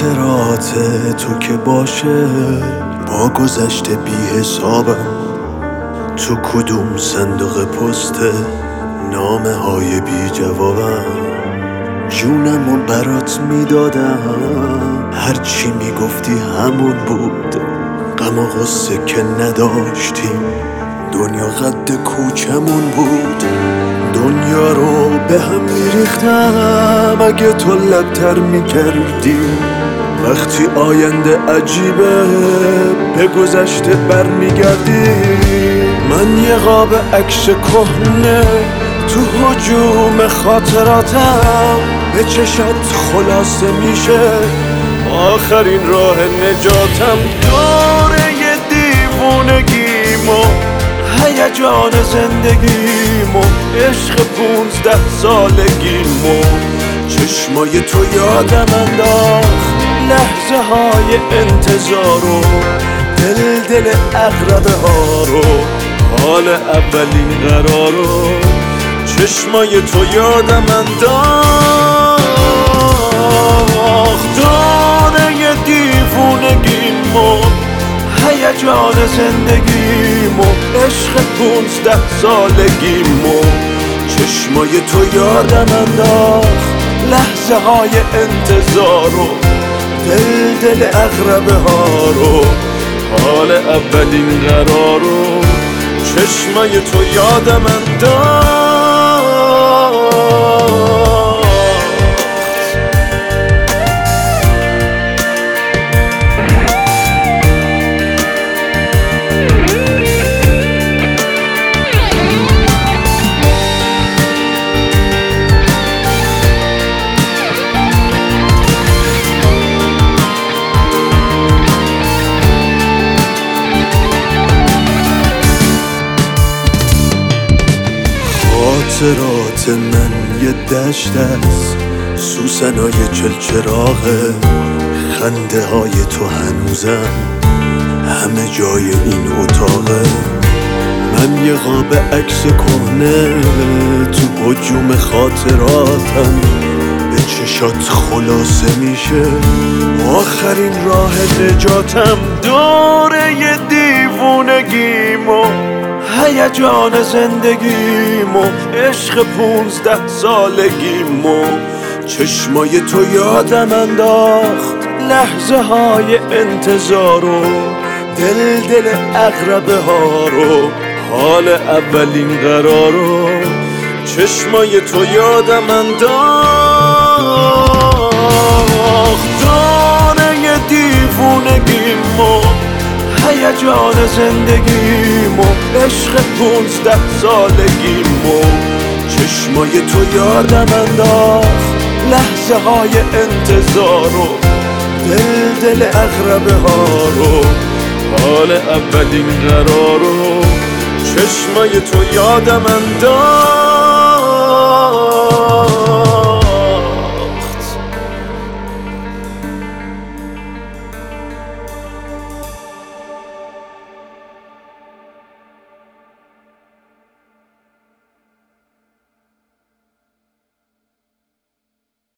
خاطرات تو که باشه با گذشته بی حسابم، تو کدوم صندوق پست نامه های بی جوابم، جونمو برات میدادم، هرچی میگفتی همون بود، غم و غصه که نداشتیم، دنیا قد کوچمون بود، دنیا رو به هم میریختم اگه تو لبتر میکردی، وقتی آینده عجیبه به گذشته برمیگردی، من یه قاب عکس کهنه تو هجوم خاطراتم، به چشات خلاصه میشه آخرین راه نجاتم، دوره دیوونگیمو هیجان زندگیمو عشق 15 سالگیمو چشمای تو یادم انداخت، لحظه های انتظارو، دل اقربه ها رو، حال اولین قرارو، چشمای تو یادم انداخت، دوره دیوونگیمو هیجان زندگیمو عشق 15 سالگیمو چشمای تو یادم انداخت، لحظه های انتظارو، دل اقربه ها رو، حال اولین قرارو، چشمای تو یادم انداخت. خاطرات من یه دشت است، سوسنای چلچراغه، خنده های تو هنوزم همه جای این اتاقه، من یه قاب عکس کهنه تو هجوم خاطراتم، به چشات خلاصه میشه آخرین راه نجاتم، دوره دیوونگیمو هیجان زندگیمو عشق 15 سالگیمو چشمای تو یادم انداخت، لحظه های انتظارو، دل اقربه ها رو، حال اولین قرارو، چشمای تو یادم انداخت، دوره دیوونگیمو هیجان زندگیمو عشق 15 سالگیمو چشمای تو یادم انداخت، لحظه های انتظارو، دل اقربه ها رو، حال اولین قرارو، چشمای تو یادم انداخت.